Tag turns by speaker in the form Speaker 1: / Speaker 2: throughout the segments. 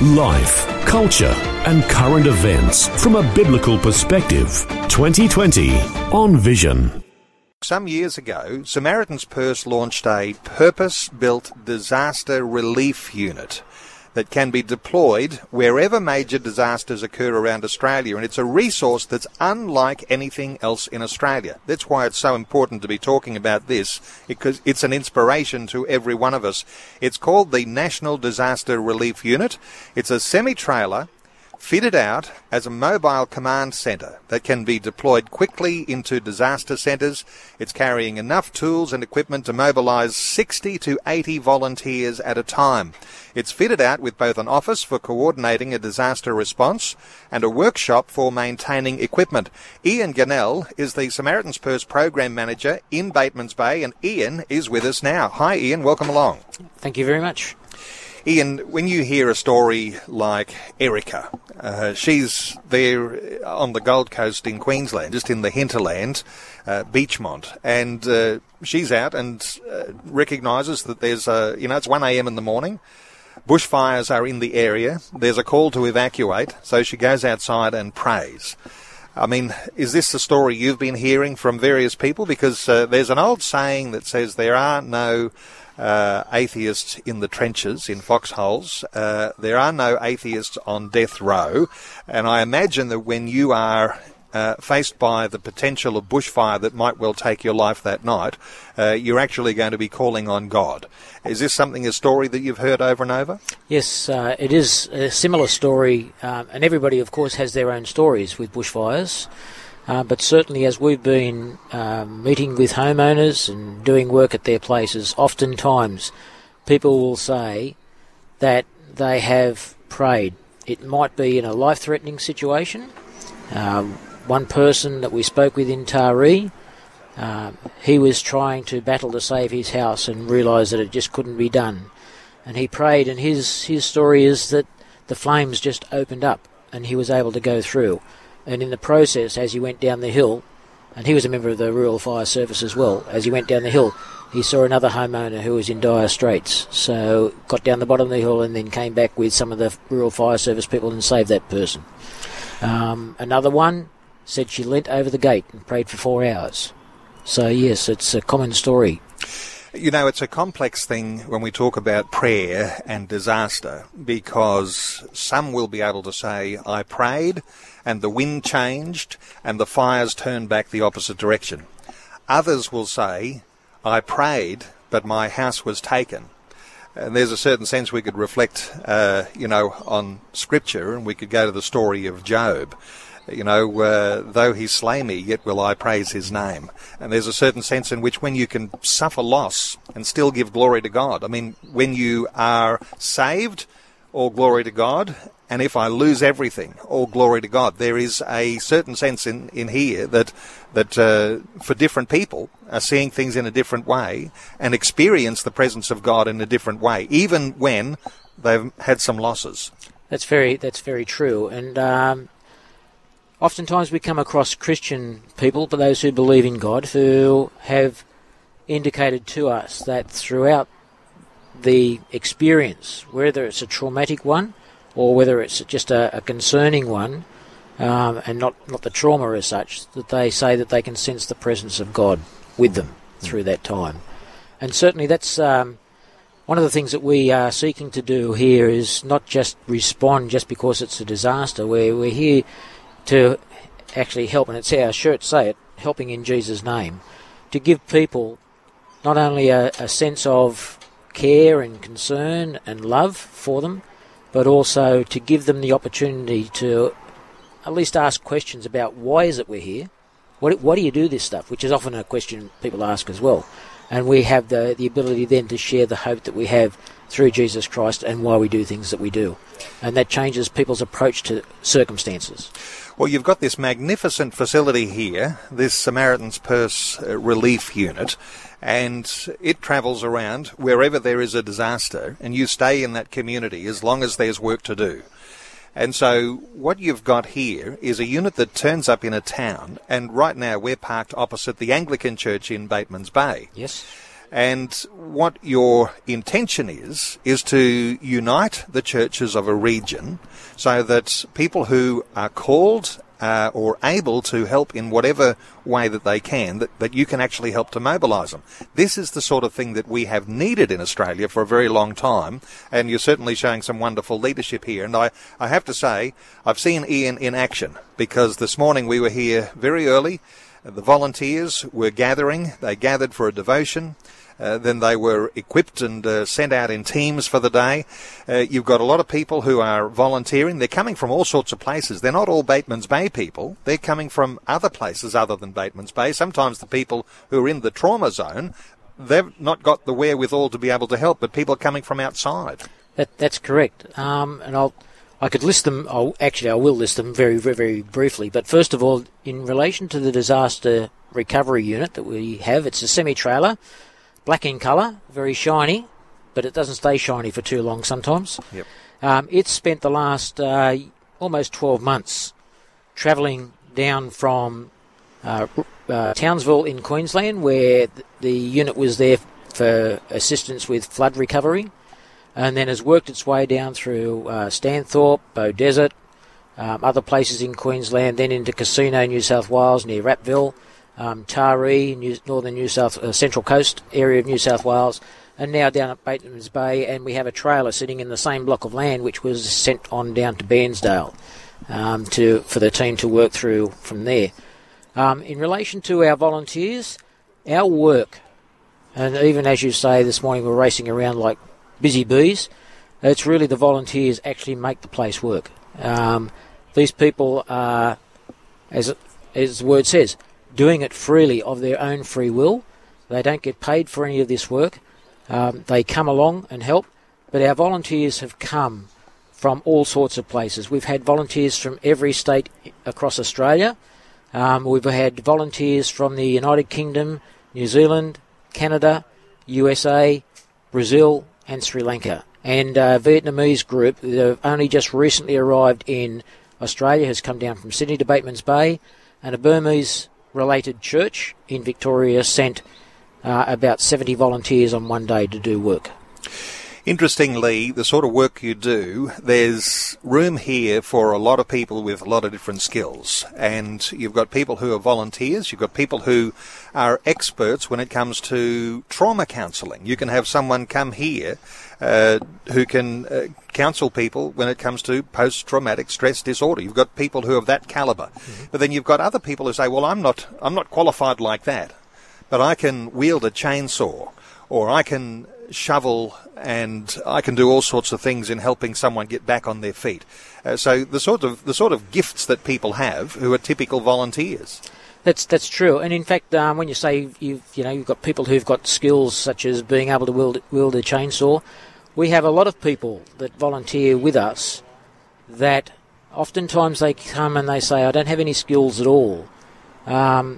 Speaker 1: Life, culture, and current events from a biblical perspective. 2020 on Vision.
Speaker 2: Some years ago, Samaritan's Purse launched a purpose-built disaster relief unit that can be deployed wherever major disasters occur around Australia, and it's a resource that's unlike anything else in Australia. That's why it's so important to be talking about this, because it's an inspiration to every one of us. It's called the National Disaster Relief Unit. It's a semi-trailer fitted out as a mobile command centre that can be deployed quickly into disaster centres. It's carrying enough tools and equipment to mobilise 60 to 80 volunteers at a time. It's fitted out with both an office for coordinating a disaster response and a workshop for maintaining equipment. Ian Gannell is the Samaritan's Purse Program Manager in Batemans Bay, and Ian is with us now. Hi Ian, welcome along.
Speaker 3: Thank you very much.
Speaker 2: Ian, when you hear a story like Erica, she's there on the Gold Coast in Queensland, just in the hinterland, Beechmont, and she's out and recognises that there's it's 1 a.m. in the morning, bushfires are in the area, there's a call to evacuate, so she goes outside and prays. I mean, is this the story you've been hearing from various people? Because there's an old saying that says there are no atheists in the trenches, in foxholes. There are no atheists on death row. And I imagine that when you are faced by the potential of bushfire that might well take your life that night, you're actually going to be calling on God. Is this a story that you've heard over and over? Yes,
Speaker 3: it is a similar story, and everybody, of course, has their own stories with bushfires. But certainly as we've been meeting with homeowners and doing work at their places, oftentimes people will say that they have prayed. It might be in a life-threatening situation. One person that we spoke with in Taree, he was trying to battle to save his house and realised that it just couldn't be done. And he prayed, and his story is that the flames just opened up and he was able to go through. And in the process, as he went down the hill, and he was a member of the Rural Fire Service as well, as he went down the hill, he saw another homeowner who was in dire straits. So got down the bottom of the hill and then came back with some of the Rural Fire Service people and saved that person. Another one said she leant over the gate and prayed for 4 hours. So yes, it's a common story.
Speaker 2: You know, it's a complex thing when we talk about prayer and disaster, because some will be able to say, I prayed and the wind changed and the fires turned back the opposite direction. Others will say, I prayed, but my house was taken. And there's a certain sense we could reflect, on Scripture, and we could go to the story of Job. Though he slay me, yet will I praise his name. And there's a certain sense in which when you can suffer loss and still give glory to God. I mean, when you are saved, all glory to God. And if I lose everything, all glory to God. There is a certain sense in here that for different people are seeing things in a different way and experience the presence of God in a different way, even when they've had some losses.
Speaker 3: That's very true. And oftentimes we come across Christian people, but those who believe in God, who have indicated to us that throughout the experience, whether it's a traumatic one or whether it's just a concerning one, and not the trauma as such, that they say that they can sense the presence of God with them through that time. And certainly that's one of the things that we are seeking to do here is not just respond just because it's a disaster. We're here to actually help, and it's our shirts say it, helping in Jesus' name, to give people not only a sense of care and concern and love for them, but also to give them the opportunity to at least ask questions about why is it we're here? Why do you do this stuff? Which is often a question people ask as well. And we have the ability then to share the hope that we have through Jesus Christ and why we do things that we do. And that changes people's approach to circumstances.
Speaker 2: Well, you've got this magnificent facility here, this Samaritan's Purse Relief Unit, and it travels around wherever there is a disaster, and you stay in that community as long as there's work to do. And so what you've got here is a unit that turns up in a town, and right now we're parked opposite the Anglican Church in Batemans Bay.
Speaker 3: Yes.
Speaker 2: And what your intention is to unite the churches of a region so that people who are called or able to help in whatever way that they can, that you can actually help to mobilise them. This is the sort of thing that we have needed in Australia for a very long time, and you're certainly showing some wonderful leadership here. And I have to say, I've seen Ian in action, because this morning we were here very early. The volunteers were gathering. They gathered for a devotion. Then they were equipped and sent out in teams for the day. You've got a lot of people who are volunteering. They're coming from all sorts of places. They're not all Batemans Bay people. They're coming from other places other than Batemans Bay. Sometimes the people who are in the trauma zone, they've not got the wherewithal to be able to help, but people coming from outside.
Speaker 3: That's correct. And I could list them. I will list them very, very, very briefly. But first of all, in relation to the disaster recovery unit that we have, it's a semi-trailer. Black in colour, very shiny, but it doesn't stay shiny for too long sometimes.
Speaker 2: Yep.
Speaker 3: It's spent the last almost 12 months travelling down from Townsville in Queensland, where the unit was there for assistance with flood recovery, and then has worked its way down through Stanthorpe, Bow Desert, other places in Queensland, then into Casino, New South Wales, near Rappville, Taree, northern New South, Central Coast area of New South Wales, and now down at Batemans Bay, and we have a trailer sitting in the same block of land which was sent on down to Bairnsdale for the team to work through from there. In relation to our volunteers, our work, and even as you say this morning we're racing around like busy bees, it's really the volunteers actually make the place work. These people are, as the word says, doing it freely of their own free will. They don't get paid for any of this work. They come along and help, but our volunteers have come from all sorts of places. We've had volunteers from every state across Australia. We've had volunteers from the United Kingdom, New Zealand, Canada, USA, Brazil and Sri Lanka. And a Vietnamese group that have only just recently arrived in Australia has come down from Sydney to Batemans Bay, and a Burmese-related church in Victoria sent about 70 volunteers on one day to do work.
Speaker 2: Interestingly, the sort of work you do, there's room here for a lot of people with a lot of different skills. And you've got people who are volunteers, you've got people who are experts when it comes to trauma counselling. You can have someone come here who can counsel people when it comes to post-traumatic stress disorder. You've got people who have that calibre. Mm-hmm. But then you've got other people who say, well, I'm not qualified like that, but I can wield a chainsaw, or I can shovel, and I can do all sorts of things in helping someone get back on their feet. So the sort of gifts that people have who are typical volunteers.
Speaker 3: That's true. And in fact, when you say you've got people who've got skills such as being able to wield a chainsaw, we have a lot of people that volunteer with us that oftentimes they come and they say, I don't have any skills at all. The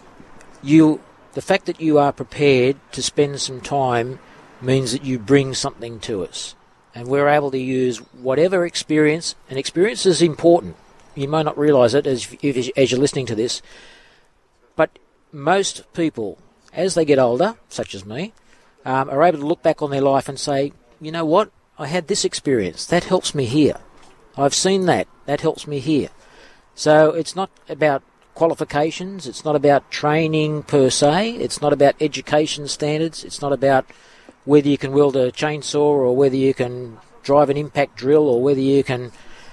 Speaker 3: fact that you are prepared to spend some time means that you bring something to us, and we're able to use whatever experience, and experience is important. You may not realise it as you're listening to this, but most people, as they get older, such as me, are able to look back on their life and say, you know what, I had this experience, that helps me here. I've seen that helps me here. So it's not about qualifications, it's not about training per se, it's not about education standards, it's not about whether you can wield a chainsaw or whether you can drive an impact drill or whether you can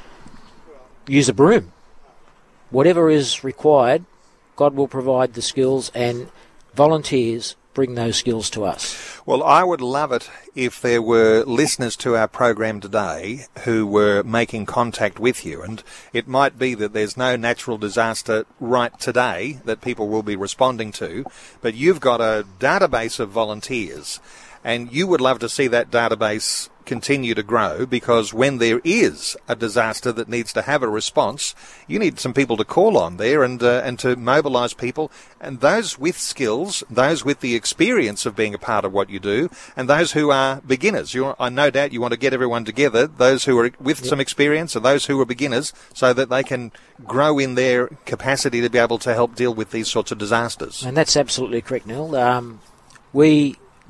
Speaker 3: use a broom. Whatever is required, God will provide the skills, and volunteers bring those skills to us.
Speaker 2: Well, I would love it if there were listeners to our program today who were making contact with you, and it might be that there's no natural disaster right today that people will be responding to, but you've got a database of volunteers, and you would love to see that database continue to grow, because when there is a disaster that needs to have a response, you need some people to call on there and to mobilise people, and those with skills, those with the experience of being a part of what you do, and those who are beginners. I no doubt you want to get everyone together, those who are with some experience and those who are beginners, so that they can grow in their capacity to be able to help deal with these sorts of disasters.
Speaker 3: And that's absolutely correct, Neil. We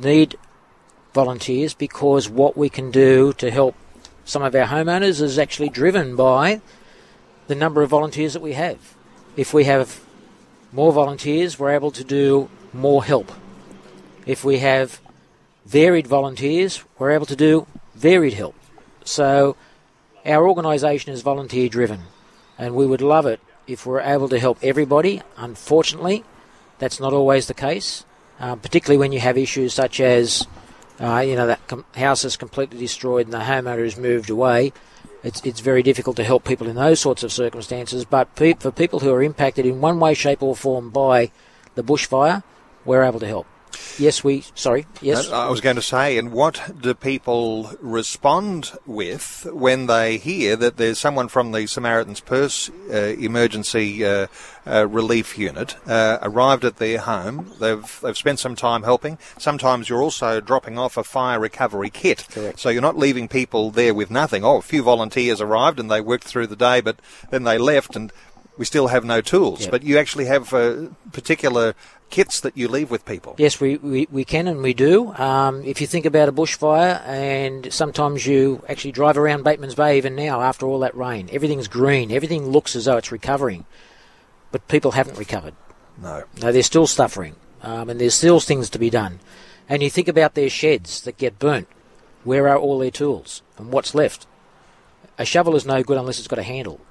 Speaker 3: need volunteers because what we can do to help some of our homeowners is actually driven by the number of volunteers that we have. If we have more volunteers, we're able to do more help. If we have varied volunteers, we're able to do varied help. So our organisation is volunteer driven, and we would love it if we're able to help everybody. Unfortunately, that's not always the case, particularly when you have issues such as that house is completely destroyed and the homeowner has moved away. It's very difficult to help people in those sorts of circumstances, but for people who are impacted in one way, shape or form by the bushfire, we're able to help. Yes.
Speaker 2: I was going to say, and what do people respond with when they hear that there's someone from the Samaritan's Purse emergency relief unit arrived at their home? They've spent some time helping. Sometimes you're also dropping off a fire recovery kit.
Speaker 3: Correct.
Speaker 2: So you're not leaving people there with nothing. A few volunteers arrived and they worked through the day, but then they left and we still have no tools.
Speaker 3: Yep.
Speaker 2: But you actually have particular kits that you leave with people.
Speaker 3: Yes, we can and we do. If you think about a bushfire, and sometimes you actually drive around Bateman's Bay even now after all that rain, everything's green, everything looks as though it's recovering, but people haven't recovered.
Speaker 2: No,
Speaker 3: they're still suffering, and there's still things to be done. And you think about their sheds that get burnt. Where are all their tools and what's left? A shovel is no good unless it's got a handle.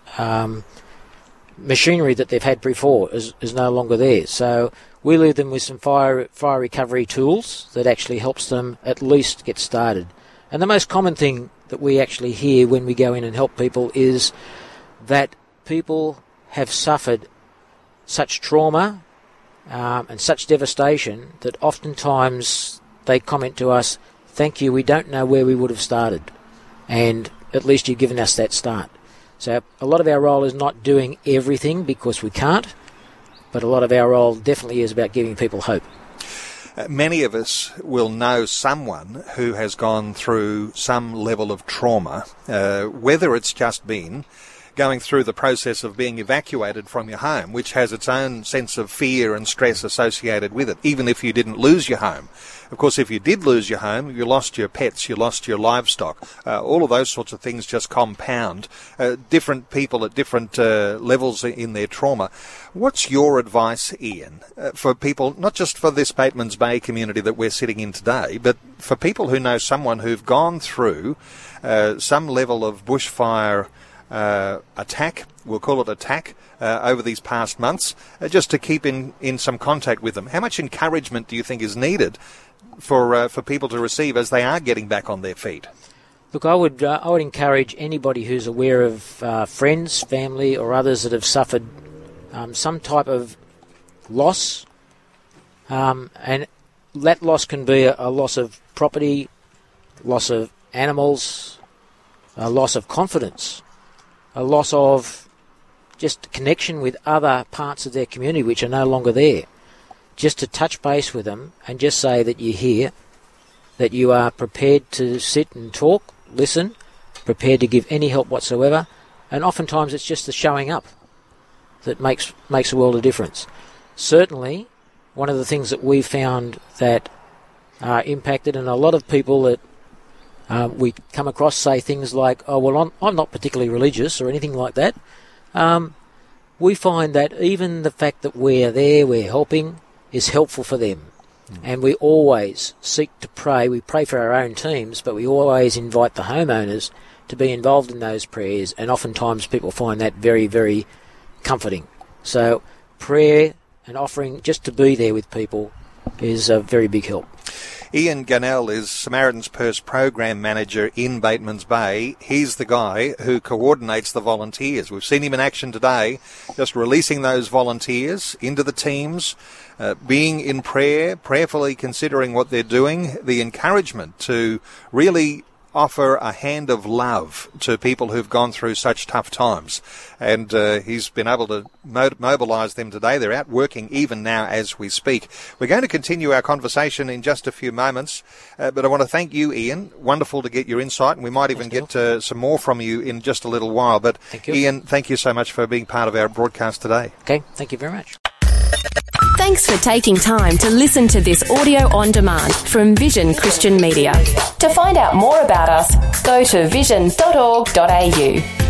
Speaker 3: Machinery that they've had before is no longer there. So we leave them with some fire recovery tools that actually helps them at least get started. And the most common thing that we actually hear when we go in and help people is that people have suffered such trauma and such devastation that oftentimes they comment to us, "Thank you, we don't know where we would have started, and at least you've given us that start." So a lot of our role is not doing everything because we can't, but a lot of our role definitely is about giving people hope.
Speaker 2: Many of us will know someone who has gone through some level of trauma, whether it's just been going through the process of being evacuated from your home, which has its own sense of fear and stress associated with it, even if you didn't lose your home. Of course, if you did lose your home, you lost your pets, you lost your livestock. All of those sorts of things just compound. Different people at different levels in their trauma. What's your advice, Ian, for people, not just for this Bateman's Bay community that we're sitting in today, but for people who know someone who've gone through some level of bushfire attack, we'll call it attack, over these past months, just to keep in some contact with them? How much encouragement do you think is needed for people to receive as they are getting back on their feet?
Speaker 3: Look, I would encourage anybody who's aware of friends, family or others that have suffered some type of loss, and that loss can be a loss of property, loss of animals, a loss of confidence, a loss of just connection with other parts of their community which are no longer there. Just to touch base with them and just say that you're here, that you are prepared to sit and talk, listen, prepared to give any help whatsoever, and oftentimes it's just the showing up that makes a world of difference. Certainly, one of the things that we found that impacted, and a lot of people that we come across say things like, "Oh, well, I'm not particularly religious," or anything like that. We find that even the fact that we're there, we're helping, is helpful for them. And we always seek to pray. We pray for our own teams, but we always invite the homeowners to be involved in those prayers, and oftentimes people find that very, very comforting. So prayer and offering, just to be there with people, is a very big help.
Speaker 2: Ian Gunnell is Samaritan's Purse Program Manager in Bateman's Bay. He's the guy who coordinates the volunteers. We've seen him in action today, just releasing those volunteers into the teams, being in prayer, prayerfully considering what they're doing, the encouragement to really offer a hand of love to people who've gone through such tough times. And he's been able to mobilise them today. They're out working even now as we speak. We're going to continue our conversation in just a few moments, but I want to thank you, Ian. Wonderful to get your insight, and we might even get some more from you in just a little while. But
Speaker 3: thank you.
Speaker 2: Ian, thank you so much for being part of our broadcast today.
Speaker 3: Okay, thank you very much.
Speaker 4: Thanks for taking time to listen to this audio on demand from Vision Christian Media. To find out more about us, go to vision.org.au.